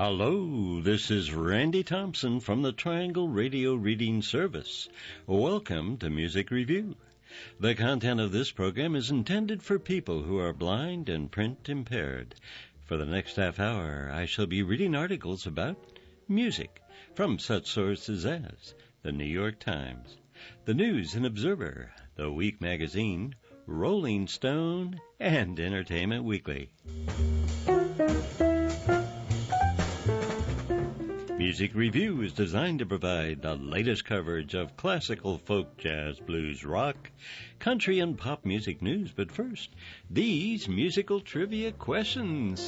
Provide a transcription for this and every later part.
Hello, this is Randy Thompson from the Triangle Radio Reading Service. Welcome to Music Review. The content of this program is intended for people who are blind and print impaired. For the next half hour, I shall be reading articles about music from such sources as the New York Times, the News and Observer, the Week Magazine, Rolling Stone, and Entertainment Weekly. Music Review is designed to provide the latest coverage of classical, folk, jazz, blues, rock, country, and pop music news. But first, these musical trivia questions.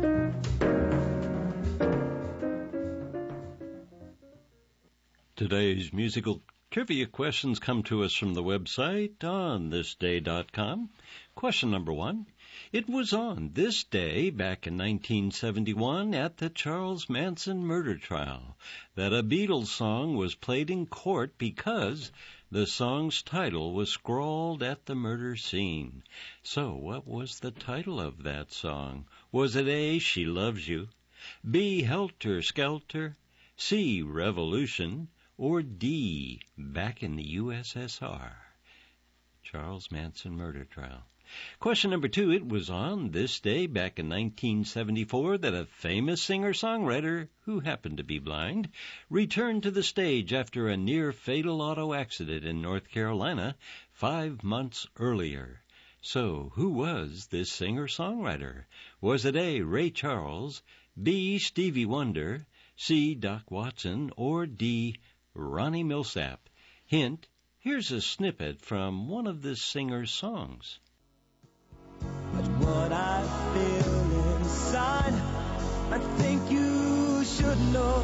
Today's musical trivia questions come to us from the website onthisday.com. Question number 1. It was on this day back in 1971 at the Charles Manson murder trial that a Beatles song was played in court because the song's title was scrawled at the murder scene. So what was the title of that song? Was it A, She Loves You, B, Helter Skelter, C, Revolution, or D, Back in the USSR? Charles Manson murder trial. Question number 2. It was on this day back in 1974 that a famous singer-songwriter, who happened to be blind, returned to the stage after a near-fatal auto accident in North Carolina 5 months earlier. So, who was this singer-songwriter? Was it A, Ray Charles, B, Stevie Wonder, C, Doc Watson, or D, Ronnie Milsap? Hint, here's a snippet from one of this singer's songs. But what I feel inside, I think you should know.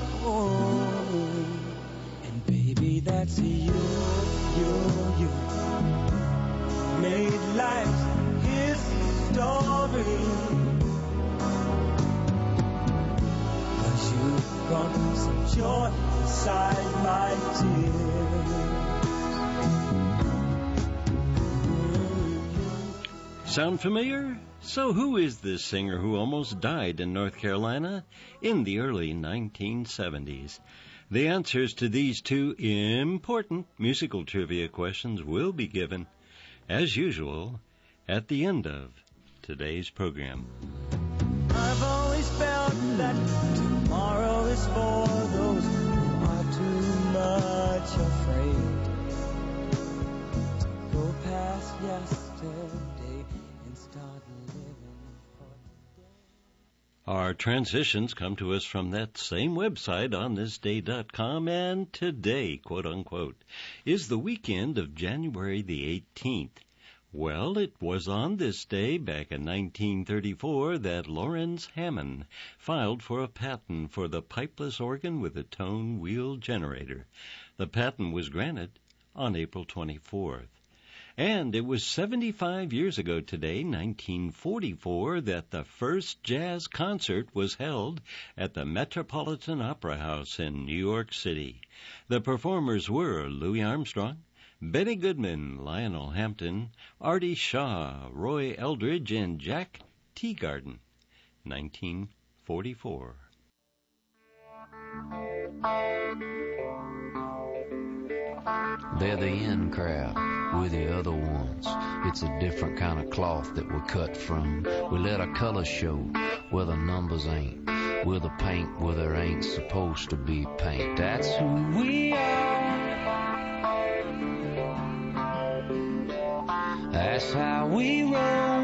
And baby, that's you. Made life's history. 'Cause you brought some joy inside my tears. Sound familiar? So who is this singer who almost died in North Carolina in the early 1970s? The answers to these two important musical trivia questions will be given, as usual, at the end of today's program. I've always felt that tomorrow is for those who are too much afraid to go past yesterday and start living for today. Our transitions come to us from that same website, onthisday.com, and today, quote-unquote, is the weekend of January the 18th. Well, it was on this day back in 1934 that Lawrence Hammond filed for a patent for the pipeless organ with a tone wheel generator. The patent was granted on April 24th. And it was 75 years ago today, 1944, that the first jazz concert was held at the Metropolitan Opera House in New York City. The performers were Louis Armstrong, Benny Goodman, Lionel Hampton, Artie Shaw, Roy Eldridge, and Jack Teagarden. 1944. They're the in crowd, we're the other ones. It's a different kind of cloth that we're cut from. We let our colors show where the numbers ain't. We're the paint where there ain't supposed to be paint. That's who we are. That's how we roll.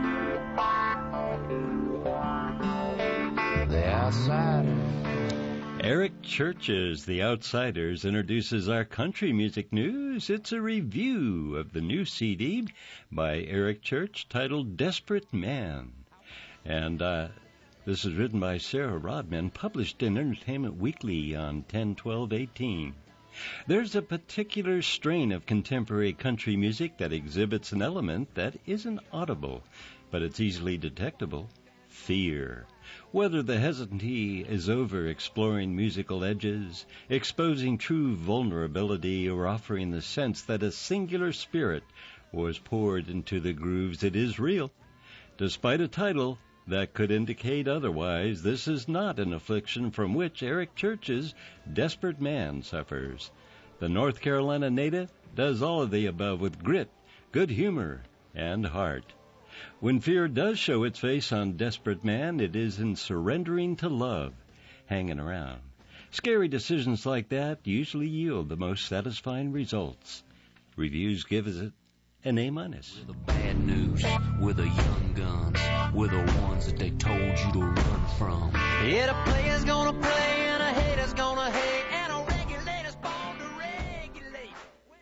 The Outsiders. Eric Church's The Outsiders introduces our country music news. It's a review of the new CD by Eric Church titled Desperate Man. And this is written by Sarah Rodman, published in Entertainment Weekly on 10/12/18. There's a particular strain of contemporary country music that exhibits an element that isn't audible, but it's easily detectable: fear. Whether the hesitancy is over exploring musical edges, exposing true vulnerability, or offering the sense that a singular spirit was poured into the grooves, it is real. Despite a title that could indicate otherwise. This is not an affliction from which Eric Church's Desperate Man suffers. The North Carolina native does all of the above with grit, good humor, and heart. When fear does show its face on Desperate Man, it is in surrendering to love, hanging around. Scary decisions like that usually yield the most satisfying results. Reviews give it an A-. We're the bad news, we're the young guns, we're the ones that they told you to run from. Yeah, the player's gonna play and a hater's gonna hate and a regulator's born to regulate.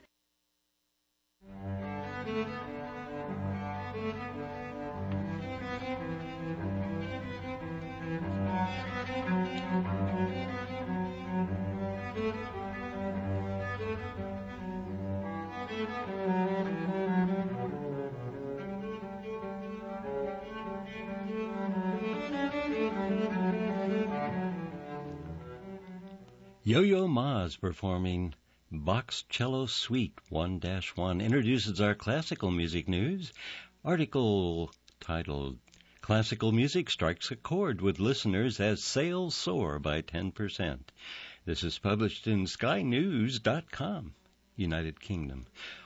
Yo-Yo Ma's performing Bach's Cello Suite 1-1 introduces our classical music news. Article titled, Classical Music Strikes a Chord with Listeners as Sales Soar by 10%. This is published in skynews.com, United Kingdom.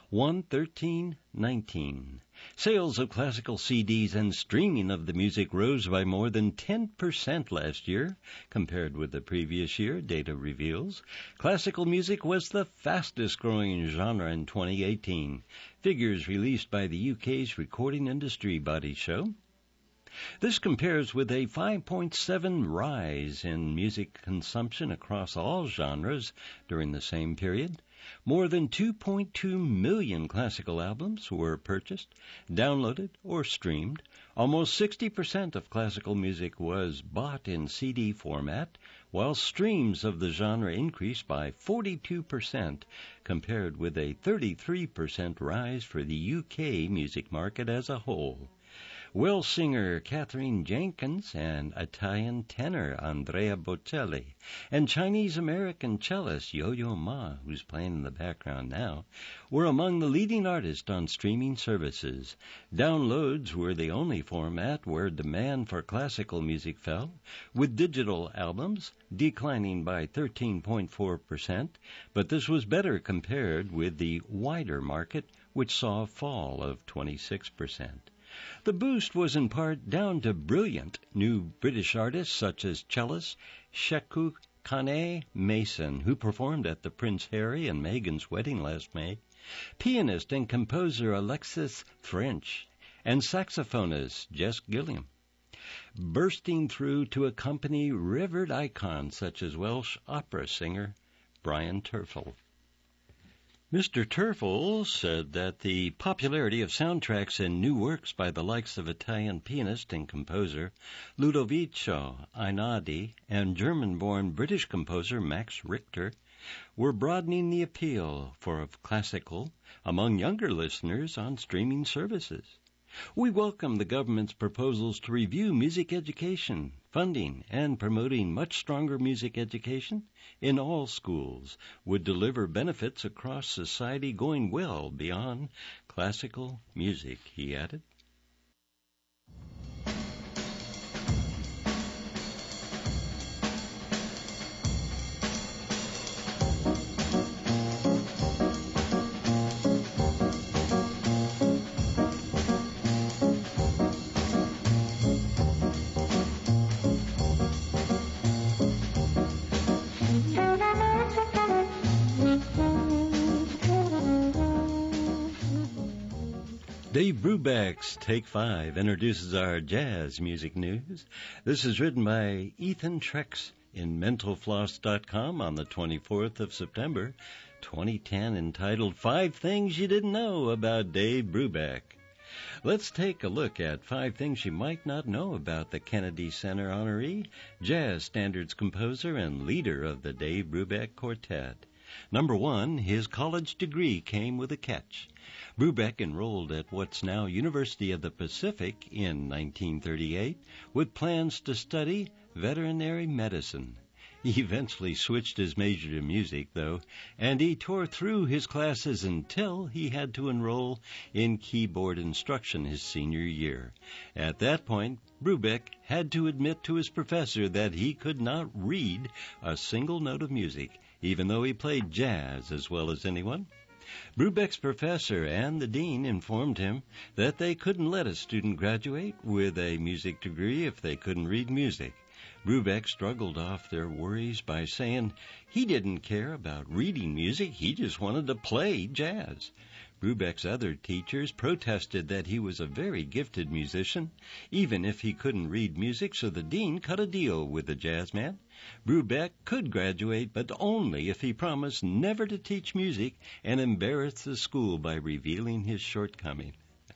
1/13/19. Sales of classical CDs and streaming of the music rose by more than 10% last year compared with the previous year, data reveals. Classical music was the fastest growing genre in 2018. Figures released by the UK's Recording Industry Body show. This compares with a 5.7 rise in music consumption across all genres during the same period. More than 2.2 million classical albums were purchased, downloaded, or streamed. Almost 60% of classical music was bought in CD format, while streams of the genre increased by 42% compared with a 33% rise for the UK music market as a whole. Welsh singer Catherine Jenkins and Italian tenor Andrea Bocelli and Chinese-American cellist Yo-Yo Ma, who's playing in the background now, were among the leading artists on streaming services. Downloads were the only format where demand for classical music fell, with digital albums declining by 13.4%, but this was better compared with the wider market, which saw a fall of 26%. The boost was in part down to brilliant new British artists such as cellist Sheku Kane Mason, who performed at the Prince Harry and Meghan's wedding last May, pianist and composer Alexis French, and saxophonist Jess Gilliam, bursting through to accompany revered icons such as Welsh opera singer Brian Terfel. Mr. Terfel said that the popularity of soundtracks and new works by the likes of Italian pianist and composer Ludovico Einaudi and German-born British composer Max Richter were broadening the appeal for classical among younger listeners on streaming services. We welcome the government's proposals to review music education, funding, and promoting much stronger music education in all schools would deliver benefits across society going well beyond classical music, he added. Dave Brubeck's Take 5 introduces our jazz music news. This is written by Ethan Trex in MentalFloss.com on the 24th of September, 2010, entitled 5 Things You Didn't Know About Dave Brubeck. Let's take a look at 5 things you might not know about the Kennedy Center honoree, jazz standards composer, and leader of the Dave Brubeck Quartet. Number 1, his college degree came with a catch. Brubeck enrolled at what's now University of the Pacific in 1938 with plans to study veterinary medicine. He eventually switched his major to music, though, and he tore through his classes until he had to enroll in keyboard instruction his senior year. At that point, Brubeck had to admit to his professor that he could not read a single note of music, even though he played jazz as well as anyone. Brubeck's professor and the dean informed him that they couldn't let a student graduate with a music degree if they couldn't read music. Brubeck struggled off their worries by saying he didn't care about reading music, he just wanted to play jazz. Brubeck's other teachers protested that he was a very gifted musician, even if he couldn't read music, so the dean cut a deal with the jazz man. Brubeck could graduate, but only if he promised never to teach music and embarrass the school by revealing his shortcoming.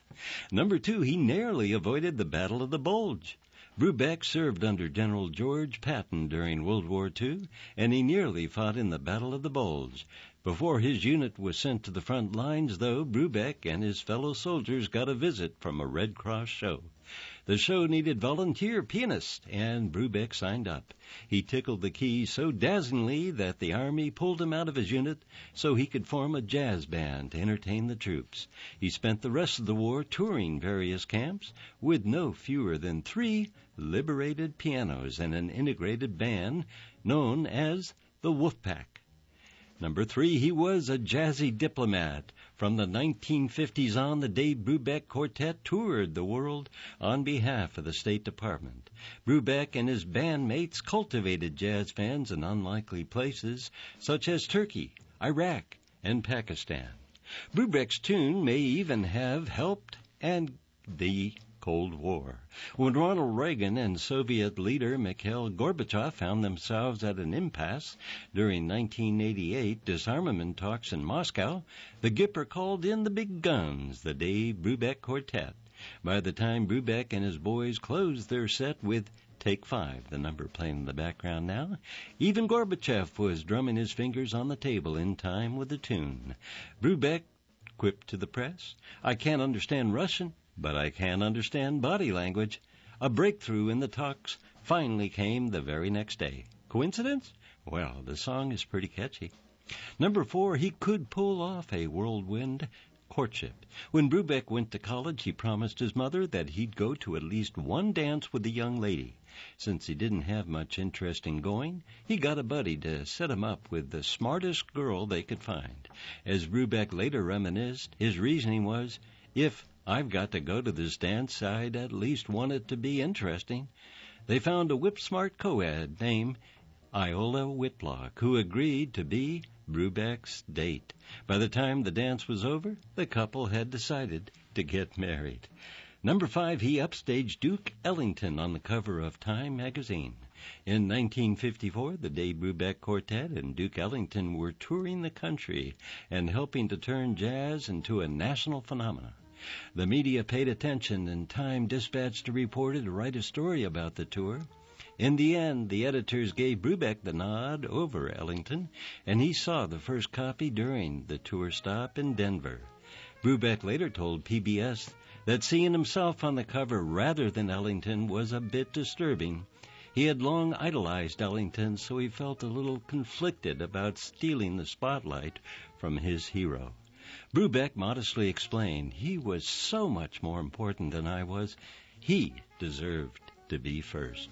Number 2, he narrowly avoided the Battle of the Bulge. Brubeck served under General George Patton during World War II, and he nearly fought in the Battle of the Bulge. Before his unit was sent to the front lines, though, Brubeck and his fellow soldiers got a visit from a Red Cross show. The show needed volunteer pianists, and Brubeck signed up. He tickled the keys so dazzlingly that the Army pulled him out of his unit so he could form a jazz band to entertain the troops. He spent the rest of the war touring various camps with no fewer than 3 liberated pianos and an integrated band known as the Wolfpack. Number 3, he was a jazzy diplomat. From the 1950s on, the Dave Brubeck Quartet toured the world on behalf of the State Department. Brubeck and his bandmates cultivated jazz fans in unlikely places such as Turkey, Iraq, and Pakistan. Brubeck's tune may even have helped end the Cold War. When Ronald Reagan and Soviet leader Mikhail Gorbachev found themselves at an impasse during 1988 disarmament talks in Moscow, the Gipper called in the big guns, the Dave Brubeck Quartet. By the time Brubeck and his boys closed their set with Take 5, the number playing in the background now, even Gorbachev was drumming his fingers on the table in time with the tune. Brubeck quipped to the press, "I can't understand Russian, but I can understand body language." A breakthrough in the talks finally came the very next day. Coincidence? Well, the song is pretty catchy. Number 4, he could pull off a whirlwind courtship. When Brubeck went to college, he promised his mother that he'd go to at least one dance with a young lady. Since he didn't have much interest in going, he got a buddy to set him up with the smartest girl they could find. As Brubeck later reminisced, his reasoning was, if I've got to go to this dance, I'd at least want it to be interesting. They found a whip-smart co-ed named Iola Whitlock, who agreed to be Brubeck's date. By the time the dance was over, the couple had decided to get married. Number 5, he upstaged Duke Ellington on the cover of Time magazine. In 1954, the Dave Brubeck Quartet and Duke Ellington were touring the country and helping to turn jazz into a national phenomenon. The media paid attention, and Time dispatched a reporter to write a story about the tour. In the end, the editors gave Brubeck the nod over Ellington, and he saw the first copy during the tour stop in Denver. Brubeck later told PBS that seeing himself on the cover rather than Ellington was a bit disturbing. He had long idolized Ellington, so he felt a little conflicted about stealing the spotlight from his hero. Brubeck modestly explained, he was so much more important than I was. He deserved to be first.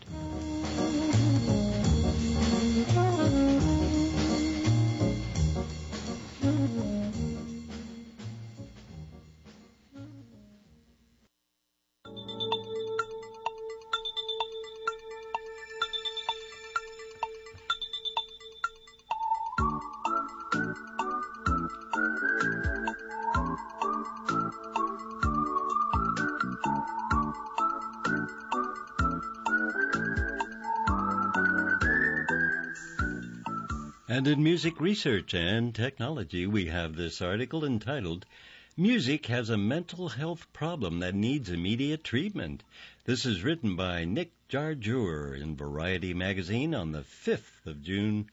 And in Music Research and Technology, we have this article entitled, Music Has a Mental Health Problem That Needs Immediate Treatment. This is written by Nick Jarjour in Variety magazine on the 5th of June,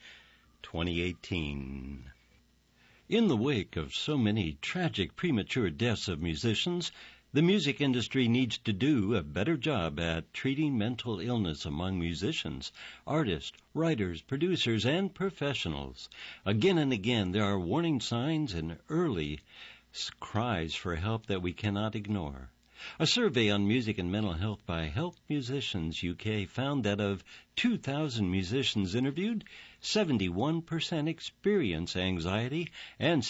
2018. In the wake of so many tragic premature deaths of musicians, The music industry needs to do a better job at treating mental illness among musicians, artists, writers, producers, and professionals. Again and again, there are warning signs and early cries for help that we cannot ignore. A survey on music and mental health by Help Musicians UK found that of 2,000 musicians interviewed, 71% experience anxiety and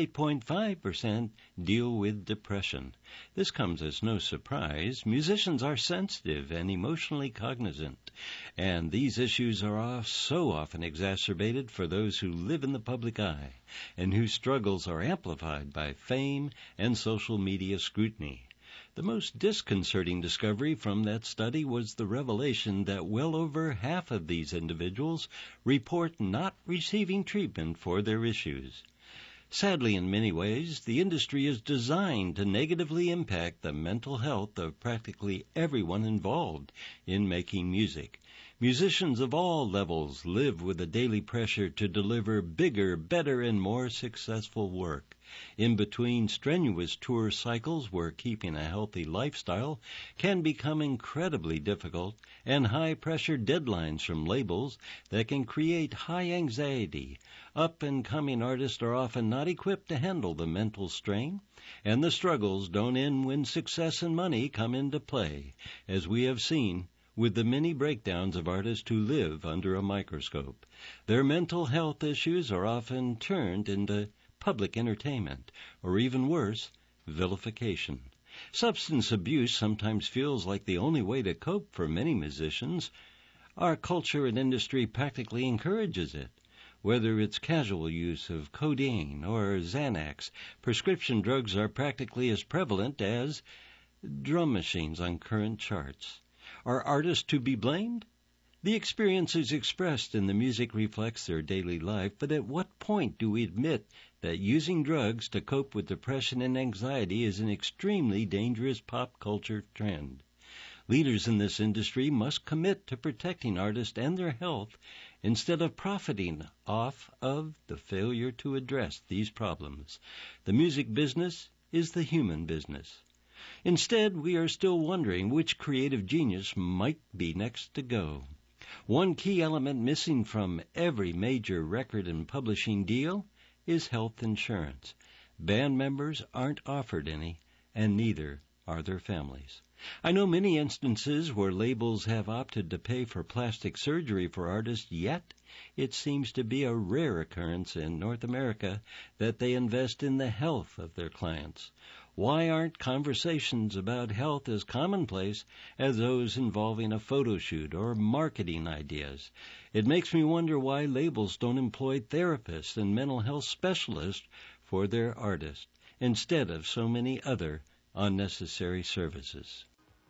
68.5% deal with depression. This comes as no surprise. Musicians are sensitive and emotionally cognizant, and these issues are so often exacerbated for those who live in the public eye and whose struggles are amplified by fame and social media scrutiny. The most disconcerting discovery from that study was the revelation that well over half of these individuals report not receiving treatment for their issues. Sadly, in many ways, the industry is designed to negatively impact the mental health of practically everyone involved in making music. Musicians of all levels live with the daily pressure to deliver bigger, better, and more successful work. In between strenuous tour cycles where keeping a healthy lifestyle can become incredibly difficult, and high-pressure deadlines from labels that can create high anxiety, up-and-coming artists are often not equipped to handle the mental strain, and the struggles don't end when success and money come into play, as we have seen with the many breakdowns of artists who live under a microscope. Their mental health issues are often turned into public entertainment, or even worse, vilification. Substance abuse sometimes feels like the only way to cope for many musicians. Our culture and industry practically encourages it. Whether it's casual use of codeine or Xanax, prescription drugs are practically as prevalent as drum machines on current charts. Are artists to be blamed? The experiences expressed in the music reflects their daily life, but at what point do we admit that using drugs to cope with depression and anxiety is an extremely dangerous pop culture trend? Leaders in this industry must commit to protecting artists and their health instead of profiting off of the failure to address these problems. The music business is the human business. Instead, we are still wondering which creative genius might be next to go. One key element missing from every major record and publishing deal is health insurance. Band members aren't offered any, and neither are their families. I know many instances where labels have opted to pay for plastic surgery for artists, yet it seems to be a rare occurrence in North America that they invest in the health of their clients. Why aren't conversations about health as commonplace as those involving a photo shoot or marketing ideas? It makes me wonder why labels don't employ therapists and mental health specialists for their artists instead of so many other unnecessary services.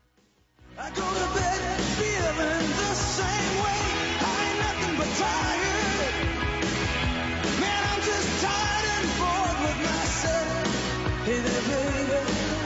I go to bed feeling the same way. I ain't nothing but tired. Man, I'm just tired and bored with myself. Hey there, baby,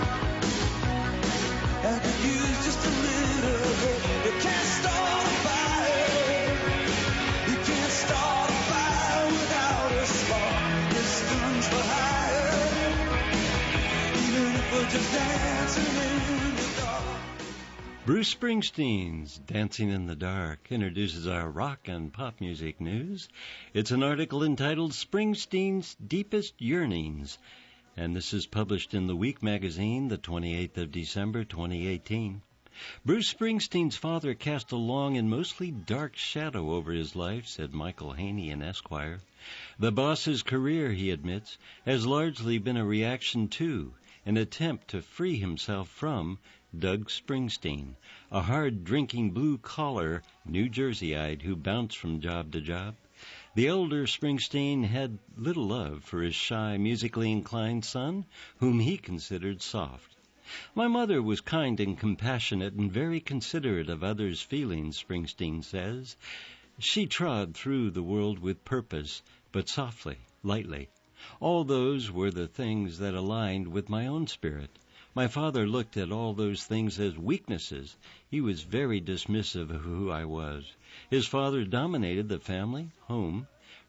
I could use just a little bit. You can't start a fire. You can't start a fire without a spark. This gun's for hire. Even if we're just dancing in the dark. Bruce Springsteen's Dancing in the Dark introduces our rock and pop music news. It's an article entitled Springsteen's Deepest Yearnings, and this is published in The Week magazine, the 28th of December, 2018. Bruce Springsteen's father cast a long and mostly dark shadow over his life, said Michael Haney in Esquire. The boss's career, he admits, has largely been a reaction to, an attempt to free himself from, Doug Springsteen, a hard-drinking, blue-collar New Jerseyite who bounced from job to job. The elder Springsteen had little love for his shy, musically inclined son, whom he considered soft. My mother was kind and compassionate and very considerate of others' feelings, Springsteen says. She trod through the world with purpose, but softly, lightly. All those were the things that aligned with my own spirit. My father looked at all those things as weaknesses. He was very dismissive of who I was. His father dominated the family home,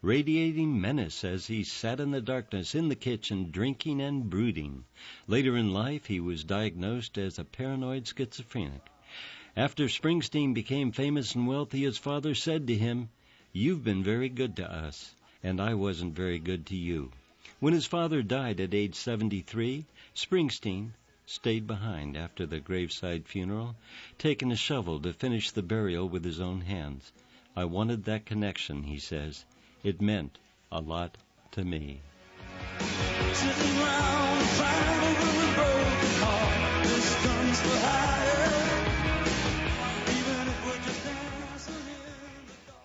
radiating menace as he sat in the darkness in the kitchen drinking and brooding. Later in life, he was diagnosed as a paranoid schizophrenic. After Springsteen became famous and wealthy, his father said to him, "You've been very good to us, and I wasn't very good to you." When his father died at age 73, Springsteen stayed behind after the graveside funeral, taking a shovel to finish the burial with his own hands. "I wanted that connection," he says. "It meant a lot to me." Sitting round crying over a broken heart. This gun's for hire. Even if we're just dancing in the dark.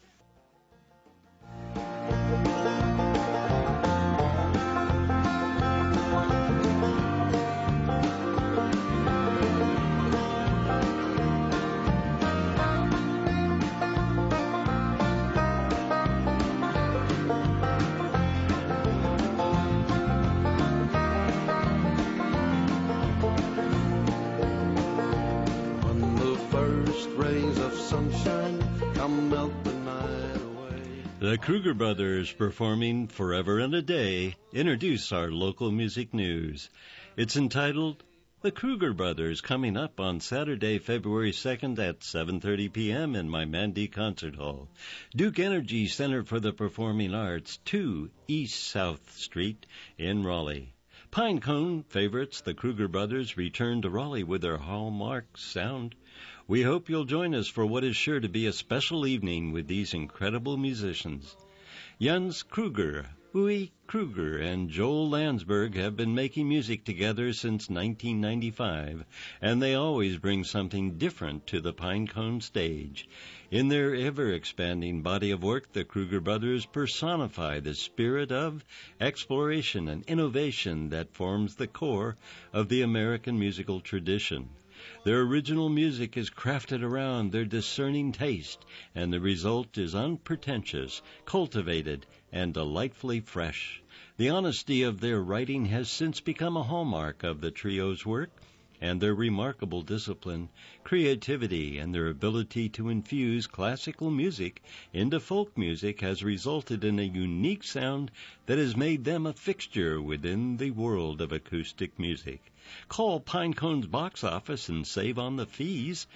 When the first rays of sunshine come melt the night away. The Kruger Brothers performing Forever and a Day introduce our local music news. It's entitled The Kruger Brothers, coming up on Saturday, February 2nd at 7:30 p.m. in my Mandy Concert Hall. Duke Energy Center for the Performing Arts, 2 East South Street in Raleigh. Pinecone favorites, the Kruger Brothers, return to Raleigh with their hallmark sound. We hope you'll join us for what is sure to be a special evening with these incredible musicians. Jens Kruger, Uwe Kruger, and Joel Landsberg have been making music together since 1995, and they always bring something different to the Pinecone stage. In their ever-expanding body of work, the Kruger Brothers personify the spirit of exploration and innovation that forms the core of the American musical tradition. Their original music is crafted around their discerning taste, and the result is unpretentious, cultivated, and delightfully fresh. The honesty of their writing has since become a hallmark of the trio's work, and their remarkable discipline, creativity, and their ability to infuse classical music into folk music has resulted in a unique sound that has made them a fixture within the world of acoustic music. Call Pinecone's box office and save on the fees.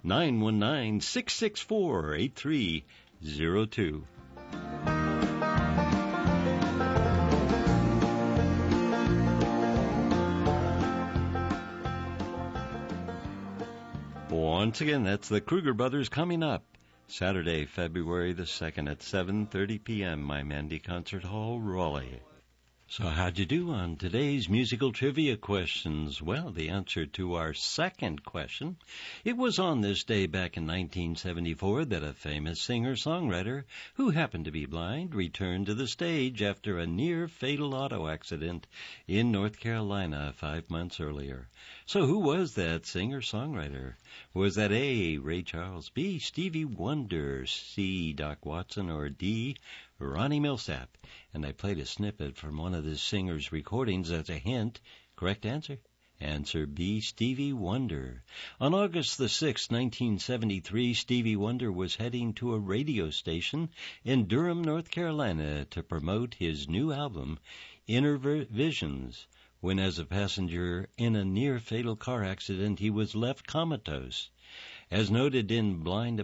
919-664-8302. Once again, that's the Kruger Brothers coming up Saturday, February the 2nd at 7:30 p.m. my Mandy Concert Hall, Raleigh. So how'd you do on today's musical trivia questions? Well, the answer to our second question, it was on this day back in 1974 that a famous singer-songwriter who happened to be blind returned to the stage after a near-fatal auto accident in North Carolina 5 months earlier. So who was that singer-songwriter? Was that A, Ray Charles, B, Stevie Wonder, C, Doc Watson, or D, Ronnie Milsap? And I played a snippet from one of the singer's recordings as a hint. Correct answer? Answer B, Stevie Wonder. On August the 6th, 1973, Stevie Wonder was heading to a radio station in Durham, North Carolina to promote his new album, Inner Visions, when as a passenger in a near-fatal car accident he was left comatose. As noted in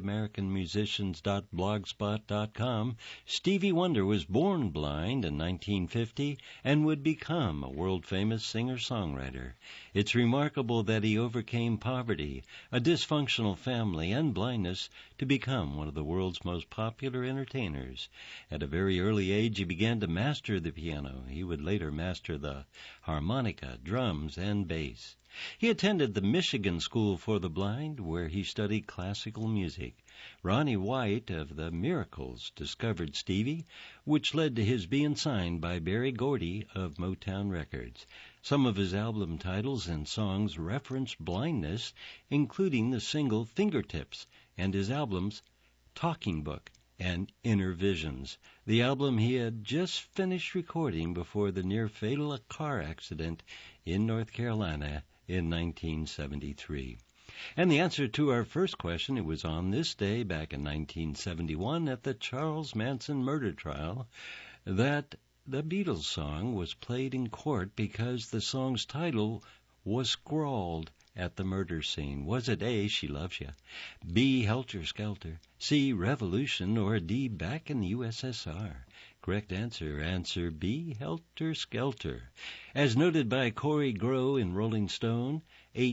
blindamericanmusicians.blogspot.com, Stevie Wonder was born blind in 1950 and would become a world-famous singer-songwriter. It's remarkable that he overcame poverty, a dysfunctional family, and blindness to become one of the world's most popular entertainers. At a very early age, he began to master the piano. He would later master the harmonica, drums, and bass. He attended the Michigan School for the Blind, where he studied classical music. Ronnie White of the Miracles discovered Stevie, which led to his being signed by Berry Gordy of Motown Records. Some of his album titles and songs reference blindness, including the single Fingertips and his albums Talking Book and Inner Visions, the album he had just finished recording before the near-fatal car accident in North Carolina in 1973. And the answer to our first question, it was on this day back in 1971 at the Charles Manson murder trial that the Beatles song was played in court because the song's title was scrawled at the murder scene. Was it A, She Loves Ya, B, Helter Skelter, C, Revolution, or D, Back in the USSR? Correct answer, answer B, Helter Skelter. As noted by Corey Grow in Rolling Stone,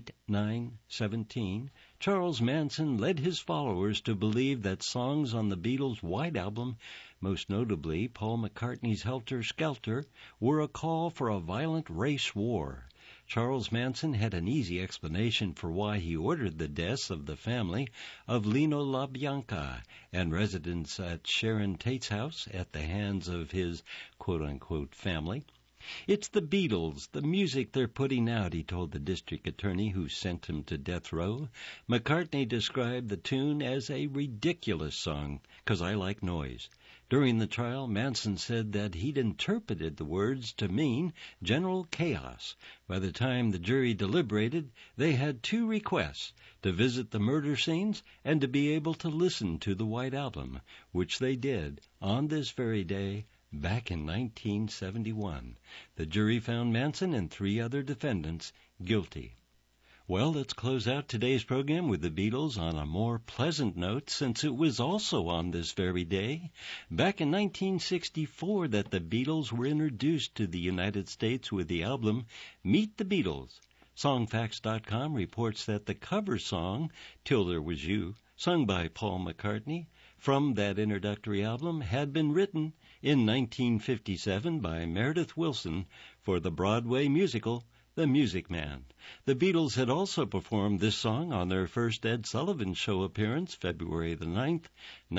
8/9/17, Charles Manson led his followers to believe that songs on the Beatles' White Album, most notably Paul McCartney's Helter Skelter, were a call for a violent race war. Charles Manson had an easy explanation for why he ordered the deaths of the family of Lino LaBianca and residents at Sharon Tate's house at the hands of his quote-unquote family. It's the Beatles, the music they're putting out, he told the district attorney who sent him to death row. McCartney described the tune as a ridiculous song, 'cause I like noise. During the trial, Manson said that he'd interpreted the words to mean general chaos. By the time the jury deliberated, they had two requests: to visit the murder scenes and to be able to listen to the White Album, which they did on this very day back in 1971. The jury found Manson and 3 other defendants guilty. Well, let's close out today's program with the Beatles on a more pleasant note, since it was also on this very day, back in 1964, that the Beatles were introduced to the United States with the album Meet the Beatles. Songfacts.com reports that the cover song, Till There Was You, sung by Paul McCartney, from that introductory album, had been written in 1957 by Meredith Willson for the Broadway musical The Music Man. The Beatles had also performed this song on their first Ed Sullivan Show appearance, February the 9th,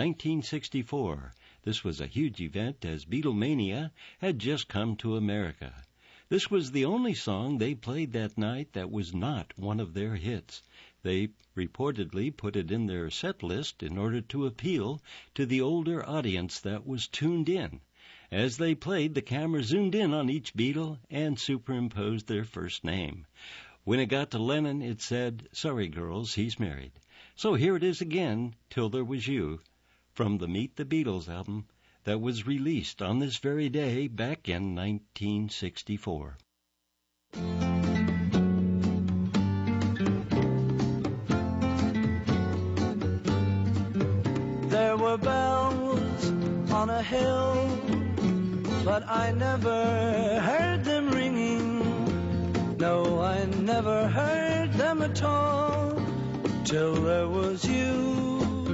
1964. This was a huge event as Beatlemania had just come to America. This was the only song they played that night that was not one of their hits. They reportedly put it in their set list in order to appeal to the older audience that was tuned in. As they played, the camera zoomed in on each Beatle and superimposed their first name. When it got to Lennon, it said, "Sorry, girls, he's married." So here it is again, Till There Was You, from the Meet the Beatles album that was released on this very day back in 1964. There were bells on a hill, but I never heard them ringing. No, I never heard them at all, till there was you.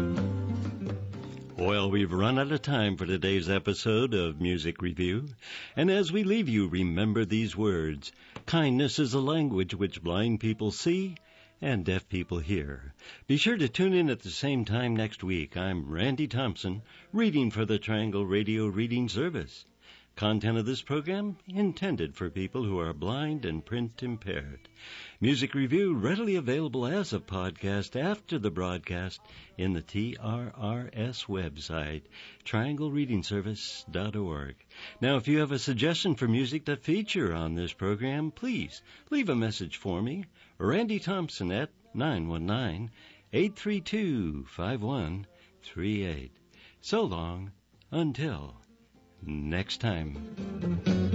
Well, we've run out of time for today's episode of Music Review. And as we leave you, remember these words: kindness is a language which blind people see and deaf people hear. Be sure to tune in at the same time next week. I'm Randy Thompson, reading for the Triangle Radio Reading Service. Content of this program intended for people who are blind and print impaired. Music Review readily available as a podcast after the broadcast in the TRRS website, trianglereadingservice.org. Now, if you have a suggestion for music to feature on this program, please leave a message for me, Randy Thompson, at 919-832-5138. So long, until next time.